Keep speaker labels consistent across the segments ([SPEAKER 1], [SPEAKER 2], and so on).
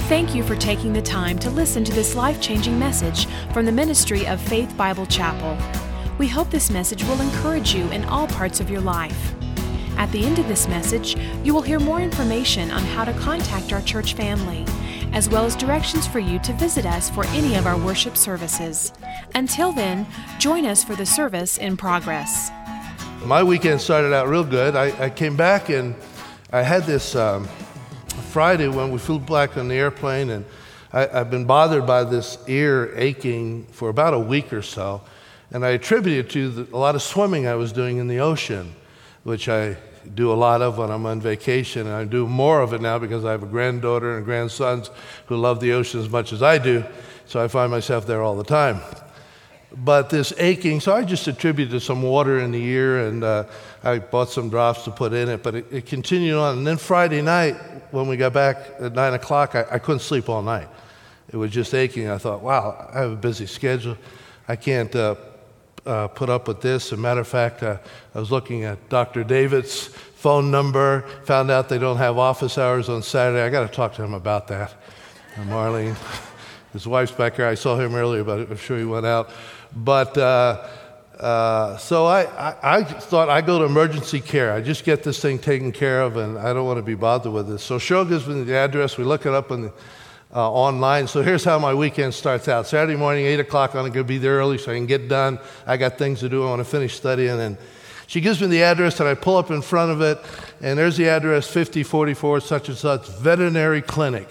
[SPEAKER 1] Thank you for taking the time to listen to this life-changing message from the ministry of Faith Bible Chapel. We hope this message will encourage you in all parts of your life. At the end of this message, you will hear more information on how to contact our church family, as well as directions for you to visit us for any of our worship services. Until then, join us for the service in progress.
[SPEAKER 2] My weekend started out real good. I came back and I had this Friday when we flew back on the airplane, and I've been bothered by this ear aching for about a week or so, and I attribute it to a lot of swimming I was doing in the ocean, which I do a lot of when I'm on vacation, and I do more of it now because I have a granddaughter and grandsons who love the ocean as much as I do, so I find myself there all the time. But this aching, so I just attributed some water in the ear, and I bought some drops to put in it, but it continued on. And then Friday night, when we got back at 9 o'clock, I couldn't sleep all night. It was just aching. I thought, wow, I have a busy schedule. I can't put up with this. As a matter of fact, I was looking at Dr. David's phone number, found out they don't have office hours on Saturday. I got to talk to him about that. And Marlene, his wife's back here. I saw him earlier, but I'm sure he went out. But so I thought I'd go to emergency care. I just get this thing taken care of, and I don't want to be bothered with this. So Cheryl gives me the address. We look it up on the, online. So here's how my weekend starts out. Saturday morning, 8 o'clock, I'm going to be there early so I can get done. I got things to do. I want to finish studying. And she gives me the address, and I pull up in front of it, and there's the address, 5044 such and such, veterinary clinic.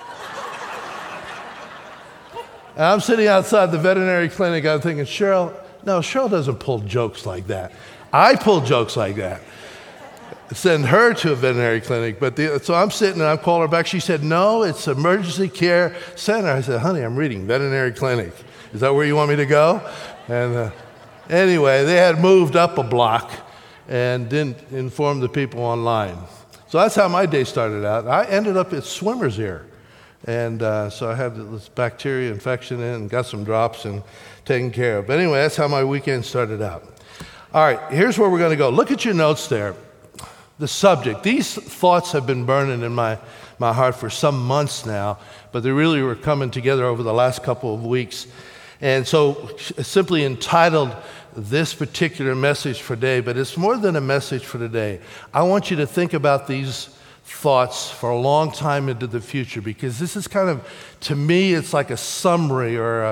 [SPEAKER 2] And I'm sitting outside the veterinary clinic. I'm thinking, Cheryl doesn't pull jokes like that. I pull jokes like that. Send her to a veterinary clinic. So I'm sitting and I'm calling her back. She said, no, it's emergency care center. I said, honey, I'm reading veterinary clinic. Is that where you want me to go? And anyway, they had moved up a block and didn't inform the people online. So that's how my day started out. I ended up at swimmer's ear. And so I had this bacteria infection in and got some drops and taken care of. But anyway, that's how my weekend started out. All right, here's where we're going to go. Look at your notes there. The subject. These thoughts have been burning in my heart for some months now, but they really were coming together over the last couple of weeks. And so simply entitled this particular message for today, but it's more than a message for today. I want you to think about these thoughts for a long time into the future, because this is kind of, to me, it's like a summary or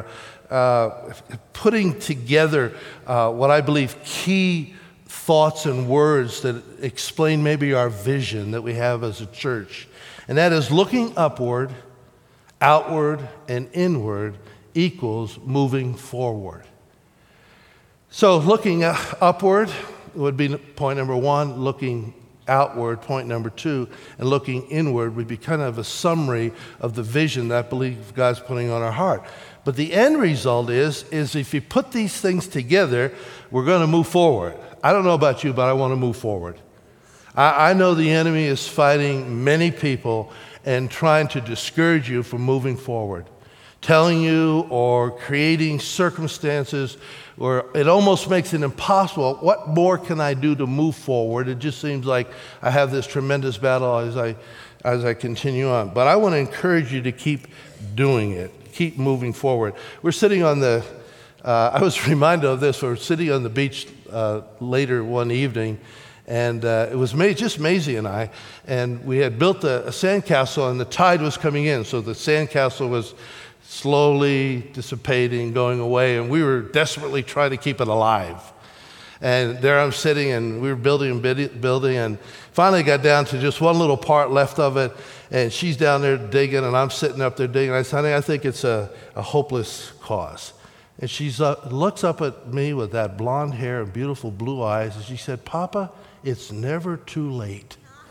[SPEAKER 2] putting together what I believe key thoughts and words that explain maybe our vision that we have as a church. And that is looking upward, outward, and inward equals moving forward. So looking upward would be point number one, looking outward, point number two, and looking inward would be kind of a summary of the vision that I believe God's putting on our heart. But the end result is if you put these things together, we're going to move forward. I don't know about you, but I want to move forward. I know the enemy is fighting many people and trying to discourage you from moving forward, telling you or creating circumstances where it almost makes it impossible. What more can I do to move forward? It just seems like I have this tremendous battle as I continue on. But I want to encourage you to keep doing it, keep moving forward. We're sitting on the, I was reminded of this, we're sitting on the beach later one evening, and it was just Maisie and I, and we had built a sandcastle, and the tide was coming in, so the sandcastle was slowly dissipating, going away, and we were desperately trying to keep it alive. And there I'm sitting, and we were building, and finally got down to just one little part left of it, and she's down there digging, and I'm sitting up there digging. I said, honey, I think it's a hopeless cause. And she looks up at me with that blonde hair and beautiful blue eyes, and she said, Papa, it's never too late.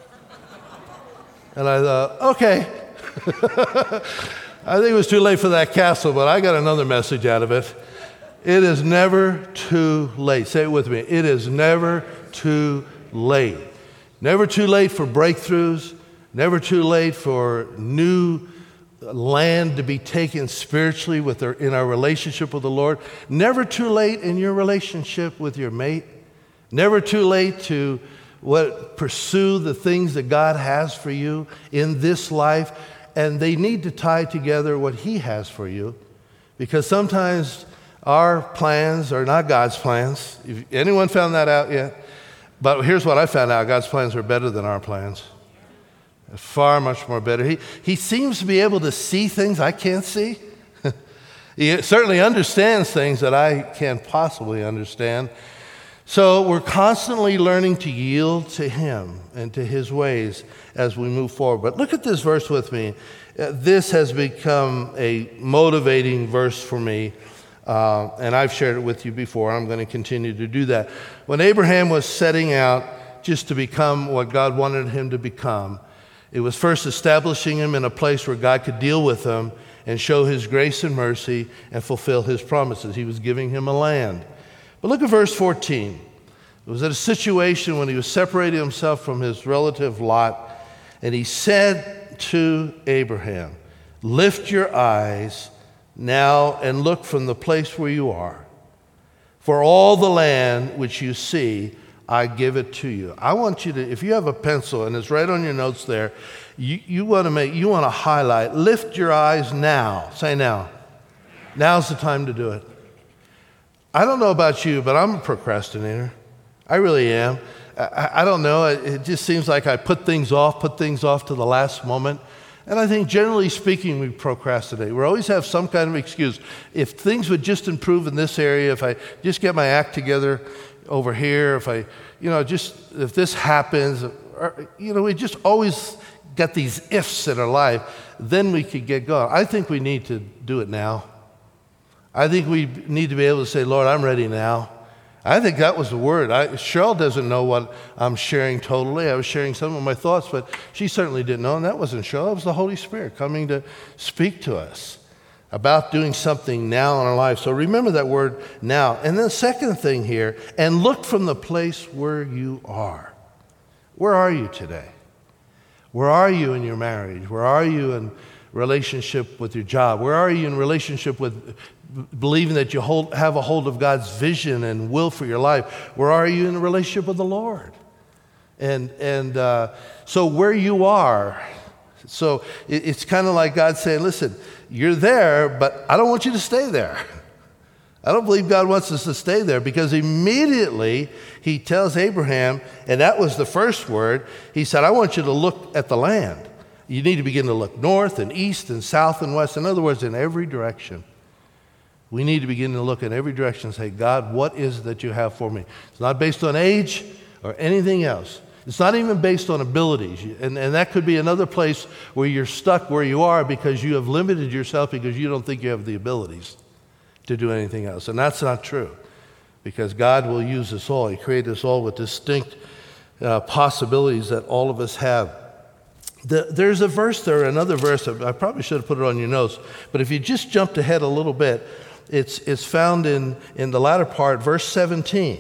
[SPEAKER 2] And I thought, okay. I think it was too late for that castle, but I got another message out of it. It is never too late. Say it with me. It is never too late. Never too late for breakthroughs. Never too late for new land to be taken spiritually in our relationship with the Lord. Never too late in your relationship with your mate. Never too late to pursue the things that God has for you in this life. and they need to tie together what he has for you, because sometimes our plans are not God's plans. If anyone found that out yet? But here's what I found out. God's plans are better than our plans. Far much more better. He seems to be able to see things I can't see. He certainly understands things that I can't possibly understand. So we're constantly learning to yield to him and to his ways as we move forward. But look at this verse with me. This has become a motivating verse for me. And I've shared it with you before. I'm going to continue to do that. When Abraham was setting out just to become what God wanted him to become, it was first establishing him in a place where God could deal with him and show his grace and mercy and fulfill his promises. He was giving him a land. But look at verse 14. It was at a situation when he was separating himself from his relative Lot, and he said to Abraham, "Lift your eyes now and look from the place where you are. For all the land which you see, I give it to you." I want you to, if you have a pencil and it's right on your notes there, you want to highlight, lift your eyes now. Say now. Now's the time to do it. I don't know about you, but I'm a procrastinator. I really am. I don't know. It just seems like I put things off to the last moment. And I think generally speaking, we procrastinate. We always have some kind of excuse. If things would just improve in this area, if I just get my act together over here, if this happens, we just always get these ifs in our life, then we could get going. I think we need to do it now. I think we need to be able to say, "Lord, I'm ready now." I think that was the word. Cheryl doesn't know what I'm sharing totally. I was sharing some of my thoughts, but she certainly didn't know, and that wasn't Cheryl. It was the Holy Spirit coming to speak to us about doing something now in our life. So remember that word now. And then the second thing here, and look from the place where you are. Where are you today? Where are you in your marriage? Where are you in relationship with your job? Where are you in relationship with believing that you have a hold of God's vision and will for your life? Where are you in a relationship with the Lord? And so where you are, so it's kind of like God saying, "Listen, you're there, but I don't want you to stay there." I don't believe God wants us to stay there, because immediately he tells Abraham, and that was the first word, he said, "I want you to look at the land. You need to begin to look north and east and south and west." In other words, in every direction. We need to begin to look in every direction and say, "God, what is it that you have for me?" It's not based on age or anything else. It's not even based on abilities. And that could be another place where you're stuck where you are because you have limited yourself because you don't think you have the abilities to do anything else. And that's not true, because God will use us all. He created us all with distinct possibilities that all of us have. There's a verse there, another verse. I probably should have put it on your notes, but if you just jumped ahead a little bit, it's found in the latter part, verse 17.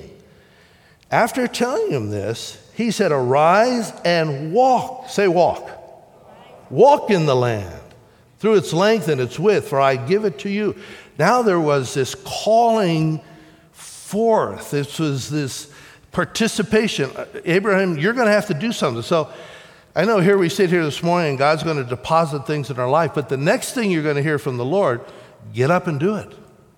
[SPEAKER 2] After telling him this, he said, "Arise and walk." Say walk. Walk in the land through its length and its width, for I give it to you. Now there was this calling forth. This was this participation. Abraham, you're going to have to do something. So I know here we sit here this morning and God's going to deposit things in our life, but the next thing you're going to hear from the Lord, get up and do it.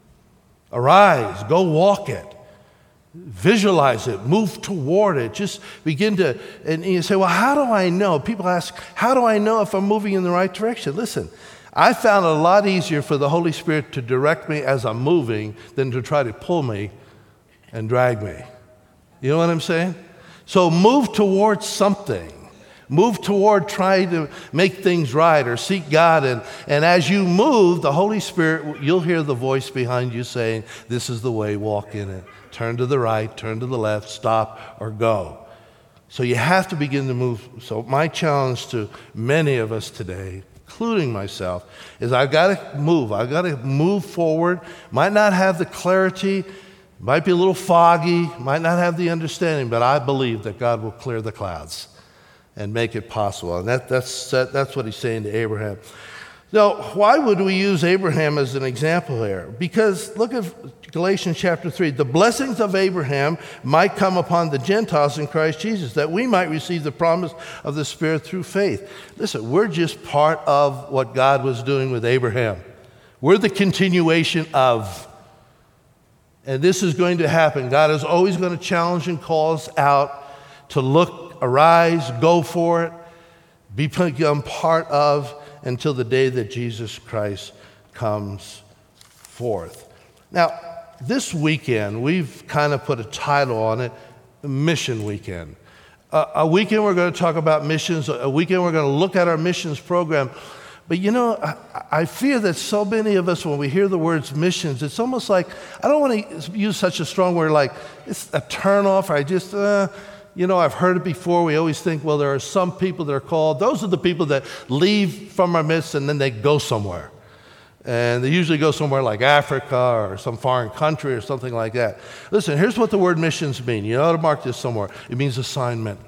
[SPEAKER 2] Arise, go walk it. Visualize it, move toward it. Just begin to, and you say, "Well, how do I know?" People ask, "How do I know if I'm moving in the right direction?" Listen, I found it a lot easier for the Holy Spirit to direct me as I'm moving than to try to pull me and drag me. You know what I'm saying? So move towards something. Move toward trying to make things right or seek God. And as you move, the Holy Spirit, you'll hear the voice behind you saying, "This is the way, walk in it. Turn to the right, turn to the left, stop or go." So you have to begin to move. So my challenge to many of us today, including myself, is I've got to move. I've got to move forward. Might not have the clarity, might be a little foggy, might not have the understanding, but I believe that God will clear the clouds and make it possible. And that's what he's saying to Abraham. Now, why would we use Abraham as an example here? Because look at Galatians chapter 3. The blessings of Abraham might come upon the Gentiles in Christ Jesus, that we might receive the promise of the Spirit through faith. Listen, we're just part of what God was doing with Abraham. We're the continuation of. And this is going to happen. God is always going to challenge and call us out to look, arise, go for it, become part of, until the day that Jesus Christ comes forth. Now, this weekend, we've kind of put a title on it, Mission Weekend. A weekend we're going to talk about missions. A weekend we're going to look at our missions program. But you know, I fear that so many of us, when we hear the words missions, it's almost like, I don't want to use such a strong word like it's a turnoff, or I just, I've heard it before. We always think, well, there are some people that are called. Those are the people that leave from our midst and then they go somewhere. And they usually go somewhere like Africa or some foreign country or something like that. Listen, here's what the word missions mean. You ought to mark this somewhere. It means assignment.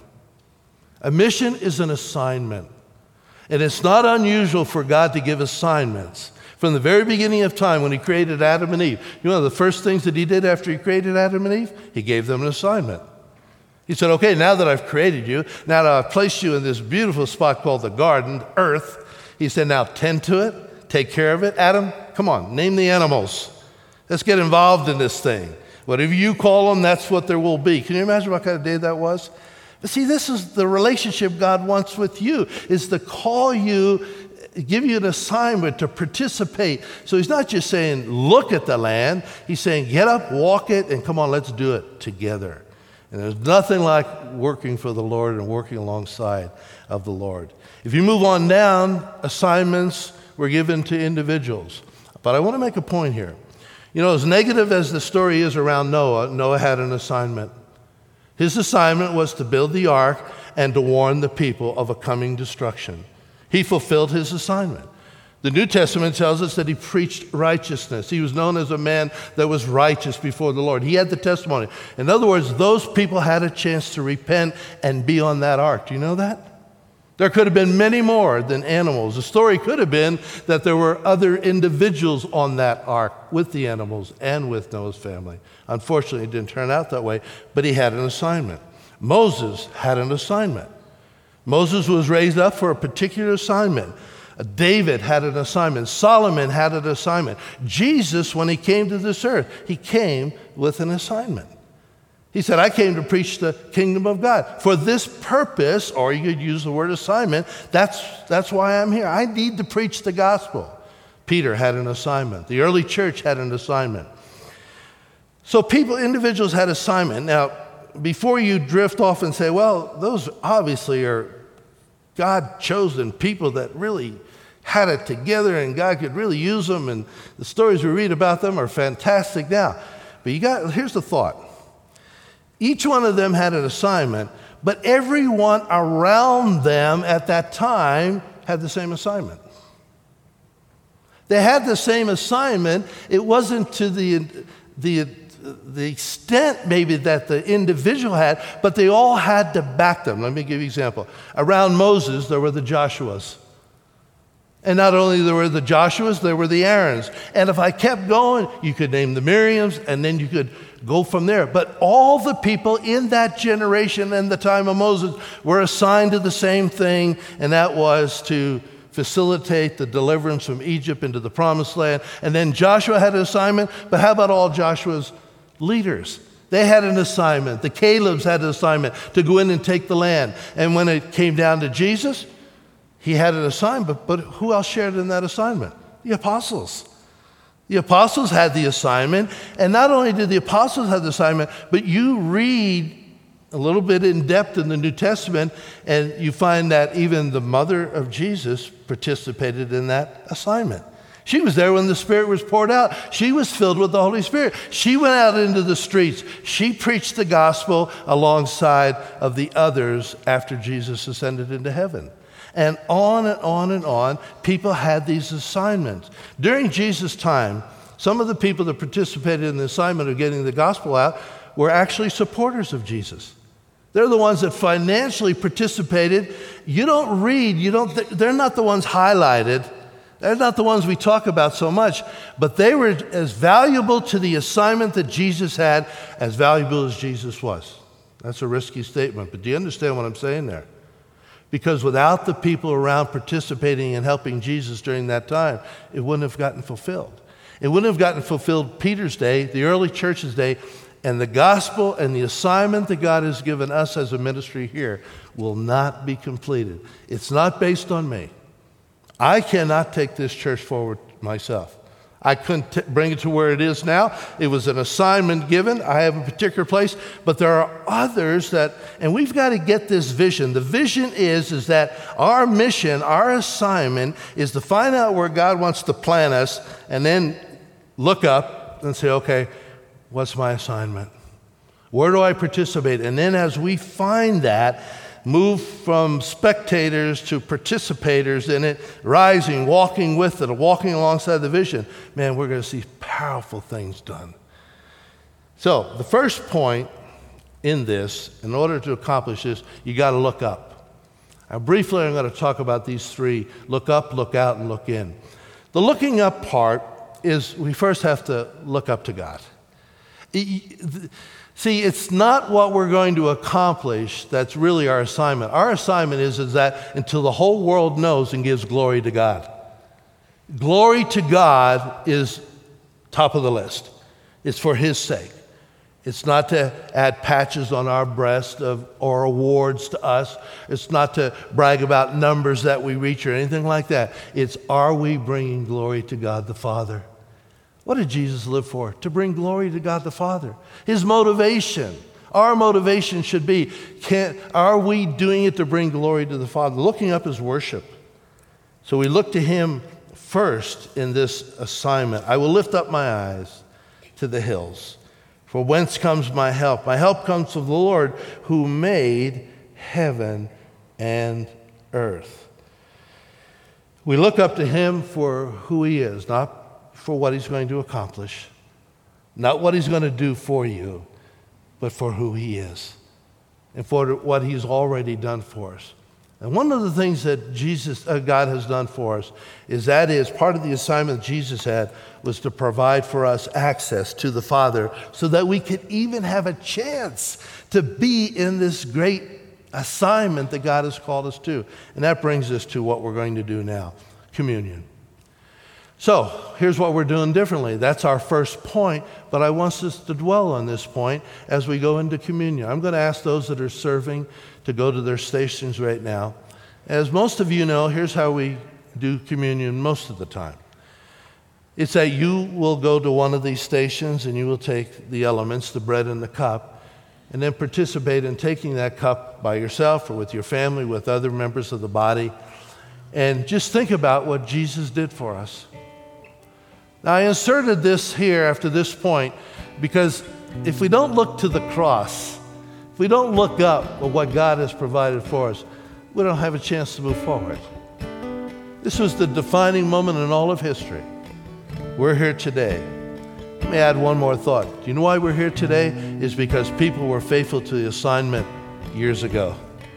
[SPEAKER 2] A mission is an assignment. And it's not unusual for God to give assignments. From the very beginning of time, when he created Adam and Eve, you know the first things that he did after he created Adam and Eve? He gave them an assignment. He said, okay, now that I've created you, now that I've placed you in this beautiful spot called the garden, earth, he said, now tend to it, take care of it. Adam, come on, name the animals. Let's get involved in this thing. Whatever you call them, that's what there will be. Can you imagine what kind of day that was? But see, this is the relationship God wants with you, is to call you, give you an assignment to participate. So he's not just saying, look at the land. He's saying, get up, walk it, and come on, let's do it together. And there's nothing like working for the Lord and working alongside of the Lord. If you move on down, assignments were given to individuals. But I want to make a point here. You know, as negative as the story is around Noah, Noah had an assignment. His assignment was to build the ark and to warn the people of a coming destruction. He fulfilled his assignment. The New Testament tells us that he preached righteousness. He was known as a man that was righteous before the Lord. He had the testimony. In other words, those people had a chance to repent and be on that ark. Do you know that? There could have been many more than animals. The story could have been that there were other individuals on that ark with the animals and with Noah's family. Unfortunately, it didn't turn out that way, but he had an assignment. Moses had an assignment. Moses was raised up for a particular assignment. David had an assignment. Solomon had an assignment. Jesus, when he came to this earth, he came with an assignment. He said, I came to preach the kingdom of God. For this purpose, or you could use the word assignment, that's why I'm here. I need to preach the gospel. Peter had an assignment. The early church had an assignment. So individuals had assignment. Now, before you drift off and say, well, those obviously are God-chosen people that really had it together and God could really use them, and the stories we read about them are fantastic now. But here's the thought. Each one of them had an assignment, but everyone around them at that time had the same assignment. They had the same assignment. It wasn't to the extent maybe that the individual had, but they all had to back them. Let me give you an example. Around Moses, there were the Joshuas. And not only there were the Joshuas, there were the Aarons. And if I kept going, you could name the Miriams, and then you could go from there. But all the people in that generation and the time of Moses were assigned to the same thing, and that was to facilitate the deliverance from Egypt into the Promised Land. And then Joshua had an assignment, but how about all Joshua's leaders? They had an assignment. The Calebs had an assignment to go in and take the land. And when it came down to Jesus, he had an assignment, but who else shared in that assignment? The apostles. The apostles had the assignment, and not only did the apostles have the assignment, but you read a little bit in depth in the New Testament, and you find that even the mother of Jesus participated in that assignment. She was there when the Spirit was poured out. She was filled with the Holy Spirit. She went out into the streets. She preached the gospel alongside of the others after Jesus ascended into heaven. And on and on and on, people had these assignments. During Jesus' time, some of the people that participated in the assignment of getting the gospel out were actually supporters of Jesus. They're the ones that financially participated. You don't read, they're not the ones highlighted They're not the ones we talk about so much, but they were as valuable to the assignment that Jesus had as valuable as Jesus was. That's a risky statement, but do you understand what I'm saying there? Because without the people around participating and helping Jesus during that time, it wouldn't have gotten fulfilled. It wouldn't have gotten fulfilled Peter's day, the early church's day, and the gospel and the assignment that God has given us as a ministry here will not be completed. It's not based on me. I cannot take this church forward myself. I couldn't bring it to where it is now. It was an assignment given. I have a particular place, but there are others that, and we've got to get this vision. The vision is that our mission, our assignment is to find out where God wants to plant us and then look up and say, okay, what's my assignment? Where do I participate? And then as we find that, move from spectators to participators in it, rising, walking with it, walking alongside the vision, man, we're going to see powerful things done. So the first point in this, in order to accomplish this, you got to look up. Now, briefly, I'm going to talk about these three: look up, look out, and look in. The looking up part is we first have to look up to God. See, it's not what we're going to accomplish that's really our assignment. Our assignment is that until the whole world knows and gives glory to God. Glory to God is top of the list. It's for His sake. It's not to add patches on our breast or awards to us. It's not to brag about numbers that we reach or anything like that. It's, are we bringing glory to God the Father? What did Jesus live for? To bring glory to God the Father. His motivation, our motivation should be, are we doing it to bring glory to the Father? Looking up is worship. So we look to Him first in this assignment. I will lift up my eyes to the hills. For whence comes my help? My help comes from the Lord who made heaven and earth. We look up to Him for who He is, not for what He's going to accomplish, not what He's going to do for you, but for who He is and for what He's already done for us. And one of the things that God has done for us is part of the assignment Jesus had was to provide for us access to the Father so that we could even have a chance to be in this great assignment that God has called us to. And that brings us to what we're going to do now, communion. So here's what we're doing differently. That's our first point, but I want us to dwell on this point as we go into communion. I'm going to ask those that are serving to go to their stations right now. As most of you know, here's how we do communion most of the time. It's that you will go to one of these stations and you will take the elements, the bread and the cup, and then participate in taking that cup by yourself or with your family, with other members of the body, and just think about what Jesus did for us. Now, I inserted this here after this point because if we don't look to the cross, if we don't look up at what God has provided for us, we don't have a chance to move forward. This was the defining moment in all of history. We're here today. Let me add one more thought. Do you know why we're here today? It's because people were faithful to the assignment years ago.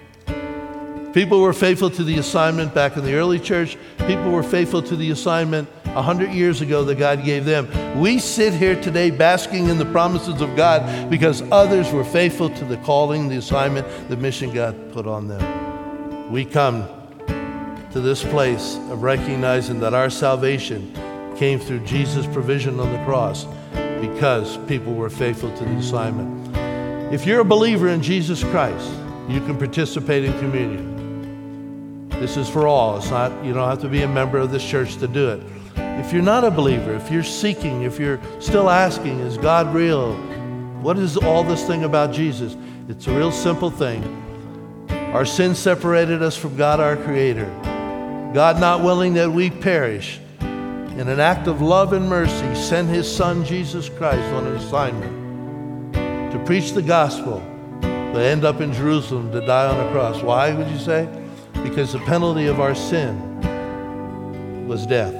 [SPEAKER 2] People were faithful to the assignment back in the early church. People were faithful to the assignment 100 years ago that God gave them. We sit here today basking in the promises of God because others were faithful to the calling, the assignment, the mission God put on them. We come to this place of recognizing that our salvation came through Jesus' provision on the cross because people were faithful to the assignment. If you're a believer in Jesus Christ, you can participate in communion. This is for all. It's not, you don't have to be a member of this church to do it. If you're not a believer, if you're seeking, if you're still asking, is God real? What is all this thing about Jesus? It's a real simple thing. Our sin separated us from God, our Creator. God, not willing that we perish, in an act of love and mercy, sent His Son, Jesus Christ, on an assignment to preach the gospel, but end up in Jerusalem to die on a cross. Why, would you say? Because the penalty of our sin was death.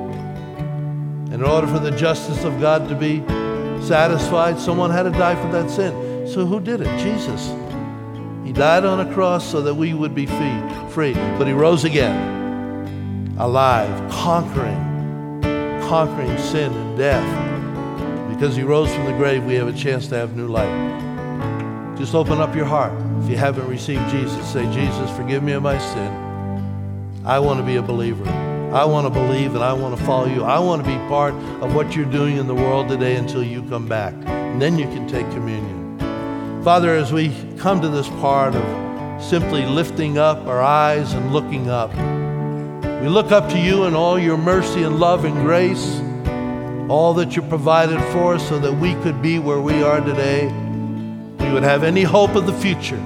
[SPEAKER 2] In order for the justice of God to be satisfied, someone had to die for that sin. So who did it? Jesus. He died on a cross so that we would be free. But He rose again. alive, conquering sin and death. Because he rose from the grave, we have a chance to have new life. Just open up your heart. If you haven't received Jesus, say, Jesus, forgive me of my sin. I want to be a believer. I want to believe and I want to follow you. I want to be part of what you're doing in the world today until you come back. And then you can take communion. Father, as we come to this part of simply lifting up our eyes and looking up, we look up to you and all your mercy and love and grace, all that you provided for us so that we could be where we are today. We would have any hope of the future.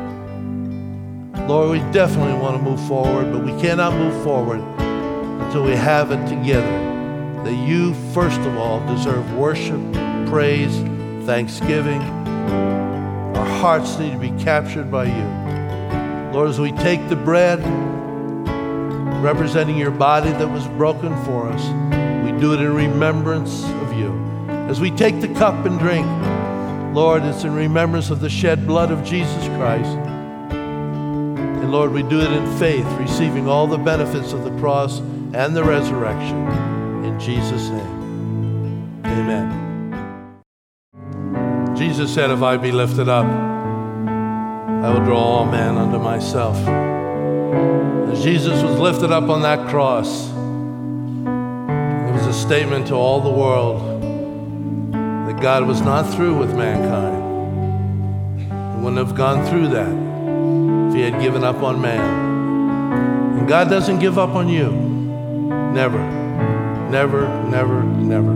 [SPEAKER 2] Lord, we definitely want to move forward, but we cannot move forward until we have it together. That you, first of all, deserve worship, praise, thanksgiving. Our hearts need to be captured by you. Lord, as we take the bread, representing your body that was broken for us, we do it in remembrance of you. As we take the cup and drink, Lord, it's in remembrance of the shed blood of Jesus Christ. And Lord, we do it in faith, receiving all the benefits of the cross and the resurrection. In Jesus' name, amen. Jesus said, if I be lifted up, I will draw all men unto myself. As Jesus was lifted up on that cross, it was a statement to all the world that God was not through with mankind. He wouldn't have gone through that if he had given up on man. And God doesn't give up on you. Never, never, never, never.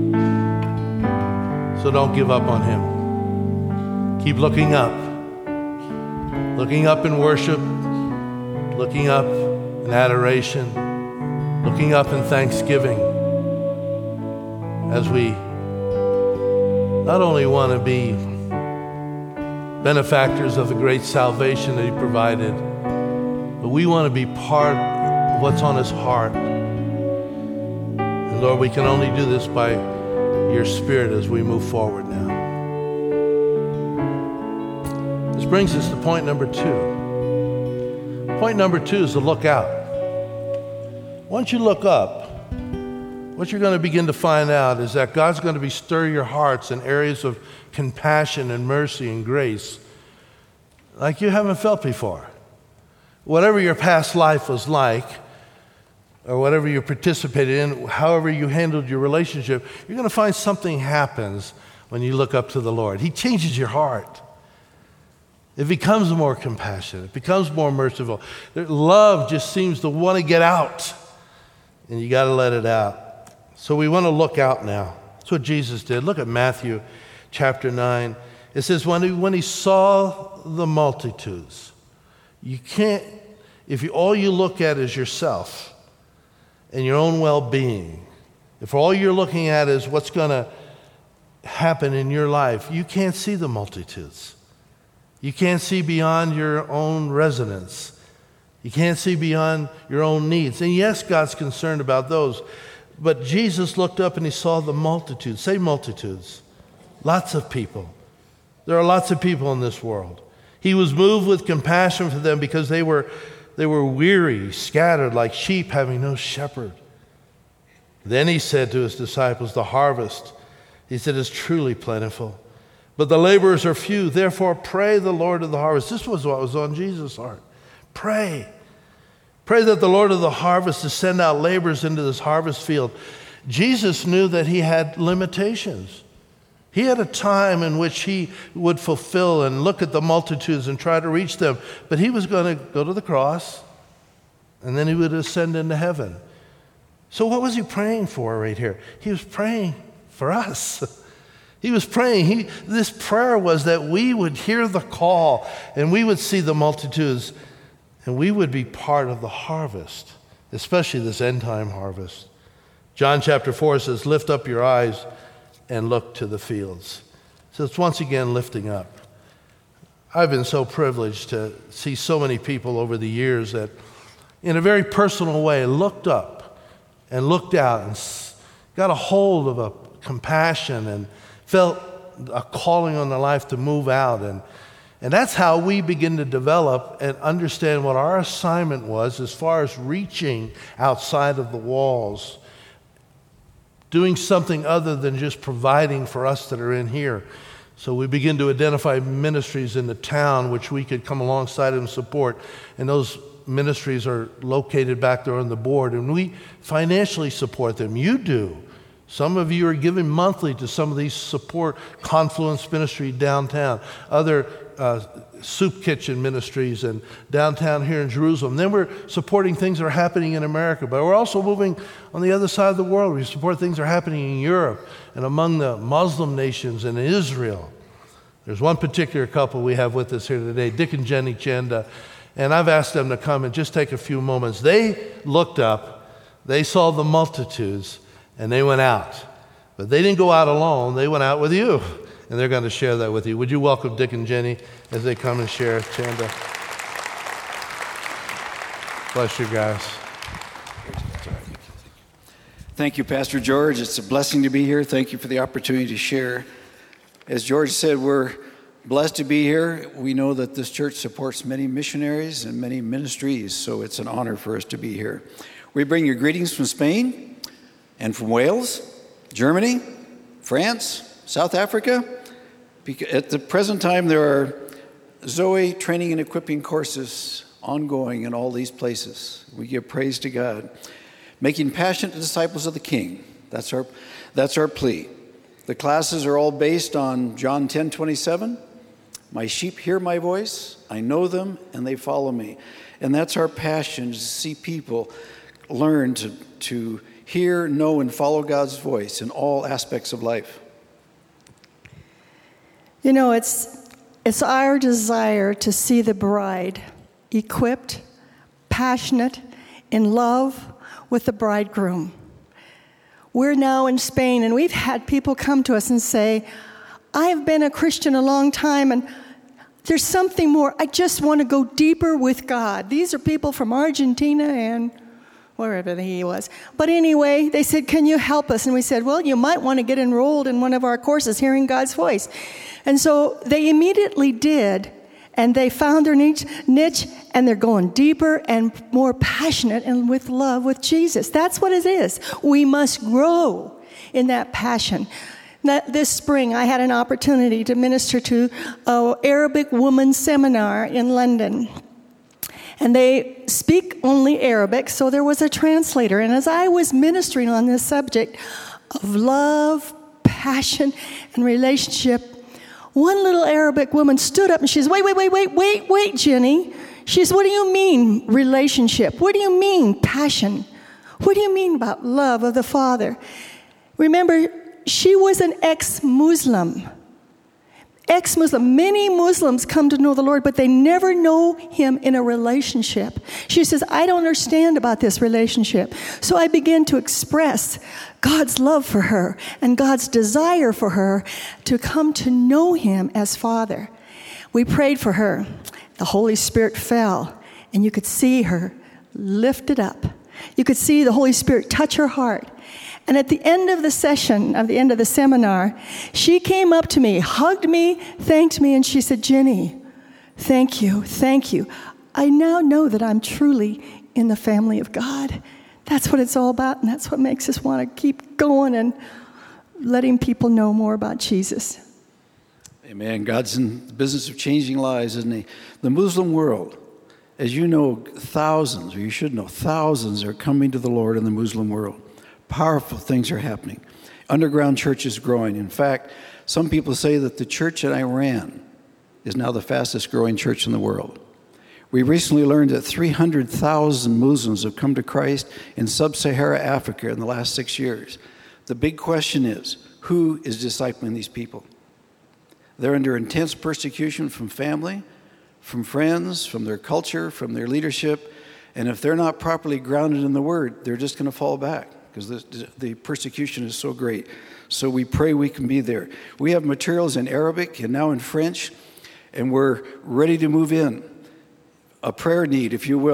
[SPEAKER 2] So don't give up on him. Keep looking up in worship, looking up in adoration, looking up in thanksgiving, as we not only want to be benefactors of the great salvation that he provided, but we want to be part of what's on his heart. And Lord, we can only do this by your Spirit as we move forward now. This brings us to point number 2. Point number 2 is to look out. Once you look up, what you're going to begin to find out is that God's going to be stirring your hearts in areas of compassion and mercy and grace like you haven't felt before. Whatever your past life was like, or whatever you participated in, however you handled your relationship, you're going to find something happens when you look up to the Lord. He changes your heart. It becomes more compassionate. It becomes more merciful. Love just seems to want to get out, and you got to let it out. So we want to look out now. That's what Jesus did. Look at Matthew chapter 9. It says, when he saw the multitudes, you can't, if all you look at is yourself and your own well-being, if all you're looking at is what's going to happen in your life, you can't see the multitudes. You can't see beyond your own residence. You can't see beyond your own needs. And yes, God's concerned about those. But Jesus looked up and he saw the multitudes. Say multitudes. Lots of people. There are lots of people in this world. He was moved with compassion for them because they were weary, scattered like sheep having no shepherd. Then he said to his disciples, the harvest, he said, is truly plentiful, but the laborers are few. Therefore, pray the Lord of the harvest. This was what was on Jesus' heart. Pray. Pray that the Lord of the harvest to send out laborers into this harvest field. Jesus knew that he had limitations. He had a time in which he would fulfill and look at the multitudes and try to reach them. But he was going to go to the cross, and then he would ascend into heaven. So what was he praying for right here? He was praying for us. He was praying. This prayer was that we would hear the call, and we would see the multitudes, and we would be part of the harvest, especially this end-time harvest. John chapter 4 says, lift up your eyes and look to the fields. So it's once again lifting up. I've been so privileged to see so many people over the years that in a very personal way looked up and looked out and got a hold of a compassion and felt a calling on their life to move out And that's how we begin to develop and understand what our assignment was as far as reaching outside of the walls, doing something other than just providing for us that are in here. So we begin to identify ministries in the town which we could come alongside and support. And those ministries are located back there on the board, and we financially support them. You do. Some of you are giving monthly to some of these support Confluence Ministry downtown, other soup kitchen ministries and downtown here in Jerusalem. Then we're supporting things that are happening in America, but we're also moving on the other side of the world. We support things that are happening in Europe and among the Muslim nations and Israel. There's one particular couple we have with us here today, Dick and Jenny Chanda, and I've asked them to come and just take a few moments. They looked up, they saw the multitudes, and they went out. But they didn't go out alone, they went out with you. And they're going to share that with you. Would you welcome Dick and Jenny as they come and share? Chanda. Bless you guys.
[SPEAKER 3] Thank you, Pastor George. It's a blessing to be here. Thank you for the opportunity to share. As George said, we're blessed to be here. We know that this church supports many missionaries and many ministries, so it's an honor for us to be here. We bring you greetings from Spain and from Wales, Germany, France, South Africa. At the present time, there are Zoe training and equipping courses ongoing in all these places. We give praise to God. Making passionate disciples of the King. That's our plea. The classes are all based on John 10:27. My sheep hear my voice. I know them, and they follow me. And that's our passion, to see people learn to hear, know, and follow God's voice in all aspects of life.
[SPEAKER 4] You know, it's our desire to see the bride equipped, passionate, in love with the bridegroom. We're now in Spain, and we've had people come to us and say, I have been a Christian a long time, and there's something more. I just want to go deeper with God. These are people from Argentina and wherever he was. But anyway, they said, can you help us? And we said, well, you might want to get enrolled in one of our courses, Hearing God's Voice. And so they immediately did, and they found their niche, and they're going deeper and more passionate and with love with Jesus. That's what it is. We must grow in that passion. This spring, I had an opportunity to minister to an Arabic women's seminar in London. And they speak only Arabic, so there was a translator. And as I was ministering on this subject of love, passion, and relationship, one little Arabic woman stood up and she says, wait, Jenny. She says, what do you mean relationship? What do you mean passion? What do you mean about love of the Father? Remember, she was an ex-Muslim. Many Muslims come to know the Lord, but they never know him in a relationship. She says, I don't understand about this relationship. So I began to express God's love for her and God's desire for her to come to know him as Father. We prayed for her. The Holy Spirit fell, and you could see her lifted up. You could see the Holy Spirit touch her heart. And at the end of the session, at the end of the seminar, she came up to me, hugged me, thanked me, and she said, Jenny, thank you. I now know that I'm truly in the family of God. That's what it's all about, and that's what makes us want to keep going and letting people know more about Jesus.
[SPEAKER 3] Amen. God's in the business of changing lives, isn't he? The Muslim world, as you know, thousands, or you should know, thousands are coming to the Lord in the Muslim world. Powerful things are happening. Underground church is growing. In fact, some people say that the church in Iran is now the fastest growing church in the world. We recently learned that 300,000 Muslims have come to Christ in sub-Saharan Africa in the last 6 years. The big question is, who is discipling these people? They're under intense persecution from family, from friends, from their culture, from their leadership. And if they're not properly grounded in the Word, they're just going to fall back, because the persecution is so great. So we pray we can be there. We have materials in Arabic and now in French, and we're ready to move in. A prayer need, if you will.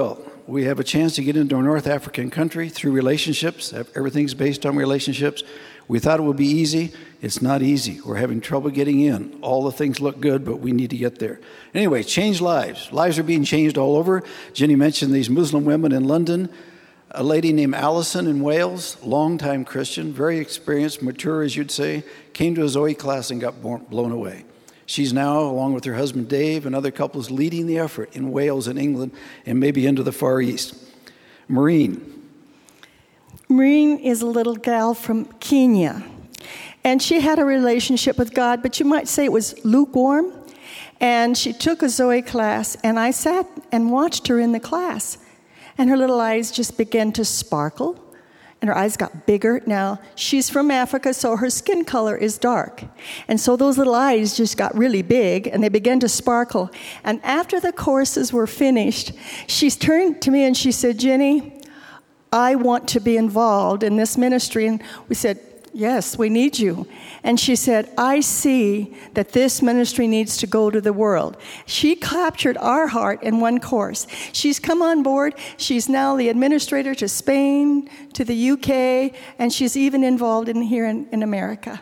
[SPEAKER 3] we have a chance to get into a North African country through relationships. Everything's based on relationships. We thought it would be easy. It's not easy. We're having trouble getting in. All the things look good, but we need to get there. Anyway, change lives. Lives are being changed all over. Jenny mentioned these Muslim women in London. A lady named Allison in Wales, longtime Christian, very experienced, mature, as you'd say, came to a Zoe class and got blown away. She's now, along with her husband Dave and other couples, leading the effort in Wales and England and maybe into the Far East. Maureen
[SPEAKER 4] is a little gal from Kenya, and she had a relationship with God, but you might say it was lukewarm. And she took a Zoe class, and I sat and watched her in the class, and her little eyes just began to sparkle, and her eyes got bigger. Now, she's from Africa, so her skin color is dark. And so those little eyes just got really big, and they began to sparkle. And after the courses were finished, she turned to me and she said, "Jenny, I want to be involved in this ministry." And we said, "Yes, we need you." And she said, "I see that this ministry needs to go to the world." She captured our heart in one course. She's come on board. She's now the administrator to Spain, to the UK, and she's even involved here in America.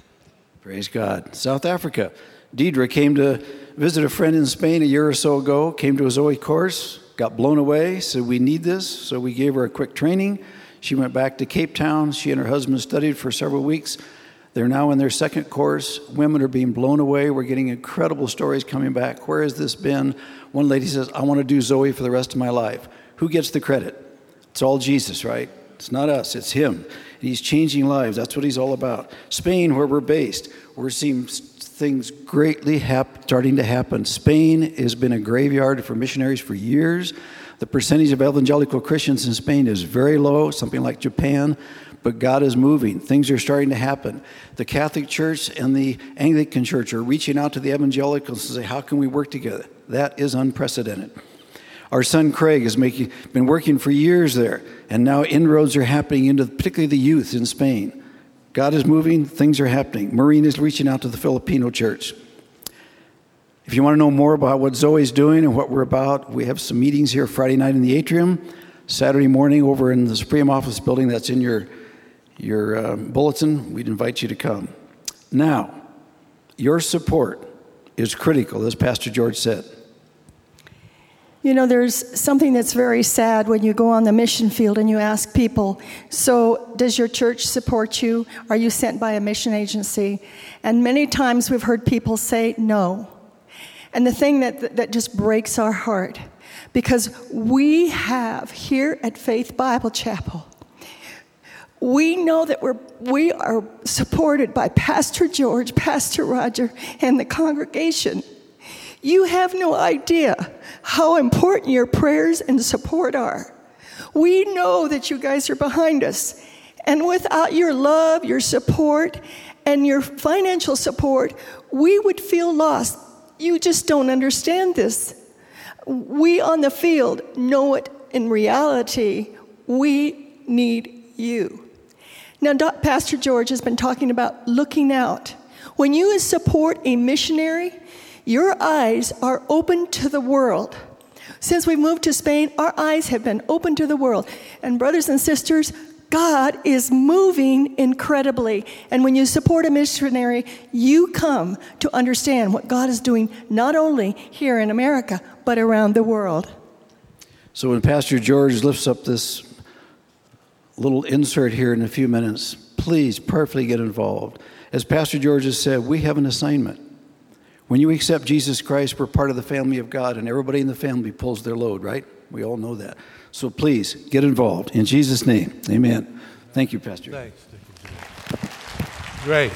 [SPEAKER 3] Praise God. South Africa. Deidre came to visit a friend in Spain a year or so ago, came to a Zoe course, got blown away, said, "We need this." So we gave her a quick training. She went back to Cape Town. She and her husband studied for several weeks. They're now in their second course. Women are being blown away. We're getting incredible stories coming back. Where has this been? One lady says, "I want to do Zoe for the rest of my life." Who gets the credit? It's all Jesus, right? It's not us. It's him. And he's changing lives. That's what he's all about. Spain, where we're based, we're seeing things greatly starting to happen. Spain has been a graveyard for missionaries for years. The percentage of evangelical Christians in Spain is very low, something like Japan, but God is moving. Things are starting to happen. The Catholic Church and the Anglican Church are reaching out to the evangelicals and say, "How can we work together?" That is unprecedented. Our son Craig has been working for years there, and now inroads are happening into particularly the youth in Spain. God is moving, things are happening. Maureen is reaching out to the Filipino church. If you want to know more about what Zoe's doing and what we're about, we have some meetings here Friday night in the atrium, Saturday morning over in the Supreme Office building that's in your bulletin. We'd invite you to come. Now, your support is critical, as Pastor George said.
[SPEAKER 4] You know, there's something that's very sad when you go on the mission field and you ask people, "So does your church support you? Are you sent by a mission agency?" And many times we've heard people say no. And the thing that just breaks our heart, because we have here at Faith Bible Chapel, we know that we are supported by Pastor George, Pastor Roger, and the congregation. You have no idea how important your prayers and support are. We know that you guys are behind us. And without your love, your support, and your financial support, we would feel lost. You just don't understand this. We on the field know it in reality. We need you. Now, Pastor George has been talking about looking out. When you support a missionary, your eyes are open to the world. Since we moved to Spain, our eyes have been open to the world. And brothers and sisters, God is moving incredibly. And when you support a missionary, you come to understand what God is doing, not only here in America, but around the world.
[SPEAKER 3] So when Pastor George lifts up this little insert here in a few minutes, please prayerfully get involved. As Pastor George has said, we have an assignment. When you accept Jesus Christ, we're part of the family of God, and everybody in the family pulls their load, right? We all know that. So please, get involved. In Jesus' name, amen. Thank you, Pastor.
[SPEAKER 2] Thanks. Great.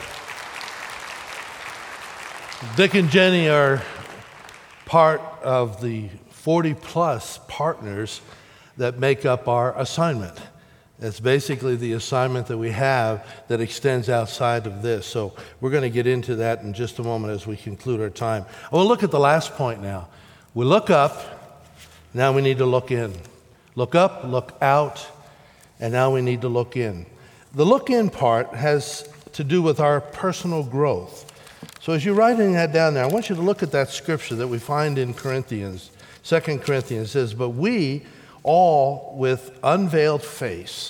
[SPEAKER 2] Dick and Jenny are part of the 40-plus partners that make up our assignment. It's basically the assignment that we have that extends outside of this. So we're going to get into that in just a moment as we conclude our time. We'll look at the last point now. We look up, now we need to look in. Look up, look out, and now we need to look in. The look in part has to do with our personal growth. So as you're writing that down there, I want you to look at that scripture that we find in Corinthians. 2 Corinthians says, "But we all with unveiled face,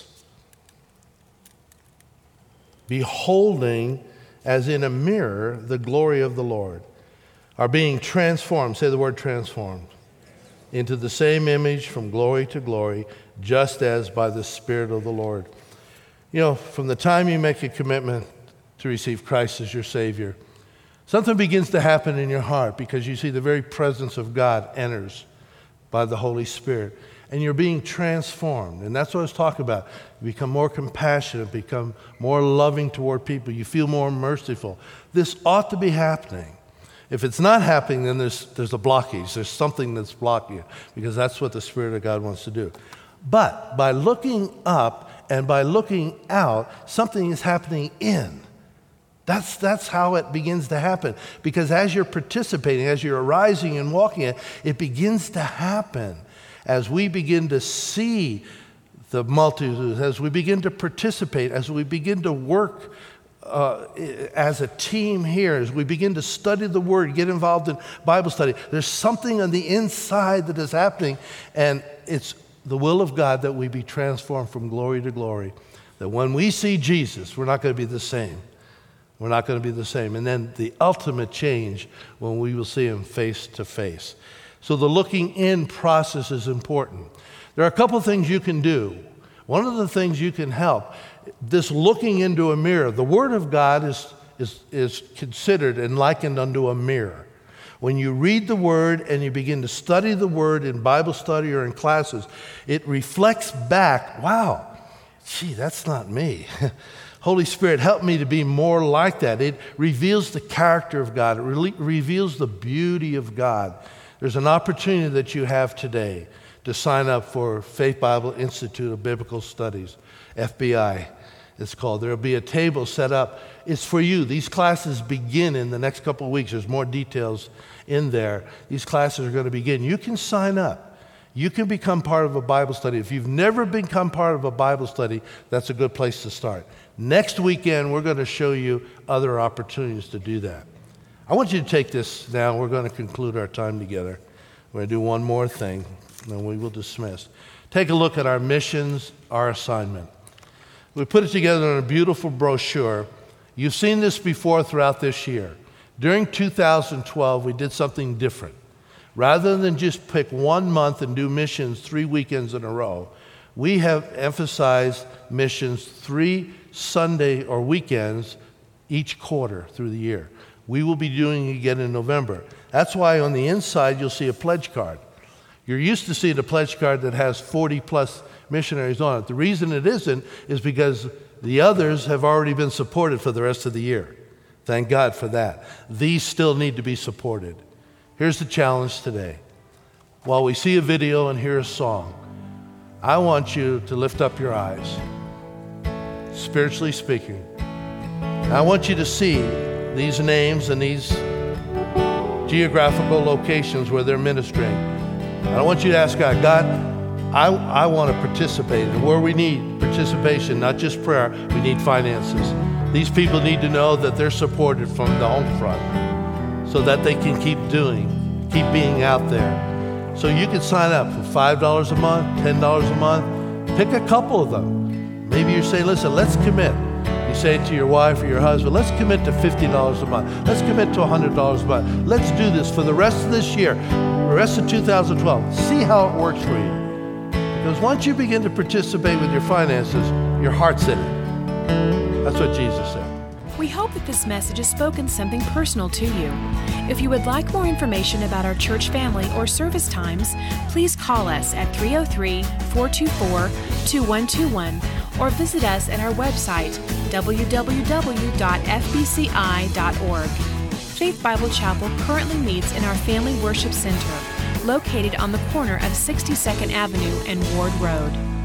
[SPEAKER 2] beholding as in a mirror the glory of the Lord, are being transformed, say the word transformed, into the same image from glory to glory, just as by the Spirit of the Lord. You know, from the time you make a commitment to receive Christ as your Savior, something begins to happen in your heart because you see the very presence of God enters by the Holy Spirit. And you're being transformed. And that's what I was talking about. You become more compassionate, become more loving toward people. You feel more merciful. This ought to be happening. If it's not happening, then there's a blockage. There's something that's blocking you, because that's what the Spirit of God wants to do. But by looking up and by looking out, something is happening in. That's how it begins to happen. Because as you're participating, as you're arising and walking, it begins to happen. As we begin to see the multitudes, as we begin to participate, as we begin to work as a team here, as we begin to study the Word, get involved in Bible study, there's something on the inside that is happening, and it's the will of God that we be transformed from glory to glory. That when we see Jesus, we're not going to be the same. We're not going to be the same. And then the ultimate change when we will see Him face to face. So the looking in process is important. There are a couple things you can do. One of the things you can help, this looking into a mirror, the Word of God is considered and likened unto a mirror. When you read the Word and you begin to study the Word in Bible study or in classes, it reflects back, wow, gee, that's not me. Holy Spirit, help me to be more like that. It reveals the character of God. It reveals the beauty of God. There's an opportunity that you have today to sign up for Faith Bible Institute of Biblical Studies, FBI it's called. There will be a table set up. It's for you. These classes begin in the next couple of weeks. There's more details in there. These classes are going to begin. You can sign up. You can become part of a Bible study. If you've never become part of a Bible study, that's a good place to start. Next weekend, we're going to show you other opportunities to do that. I want you to take this now. We're going to conclude our time together. We're going to do one more thing, and then we will dismiss. Take a look at our missions, our assignment. We put it together in a beautiful brochure. You've seen this before throughout this year. During 2012, we did something different. Rather than just pick 1 month and do missions 3 weekends in a row, we have emphasized missions 3 Sunday or weekends each quarter through the year. We will be doing it again in November. That's why on the inside you'll see a pledge card. You're used to seeing a pledge card that has 40 plus missionaries on it. The reason it isn't is because the others have already been supported for the rest of the year. Thank God for that. These still need to be supported. Here's the challenge today. While we see a video and hear a song, I want you to lift up your eyes, spiritually speaking. I want you to see these names and these geographical locations where they're ministering. And I want you to ask God, I want to participate. And where we need participation, not just prayer, we need finances. These people need to know that they're supported from the home front so that they can keep being out there. So you can sign up for $5 a month, $10 a month. Pick a couple of them. Maybe you say, listen, let's commit. You say to your wife or your husband, let's commit to $50 a month. Let's commit to $100 a month. Let's do this for the rest of this year, the rest of 2012. See how it works for you. Because once you begin to participate with your finances, your heart's in it. That's what Jesus said.
[SPEAKER 1] We hope that this message has spoken something personal to you. If you would like more information about our church family or service times, please call us at 303-424-2121 or visit us at our website, www.fbci.org. Faith Bible Chapel currently meets in our Family Worship Center, located on the corner of 62nd Avenue and Ward Road.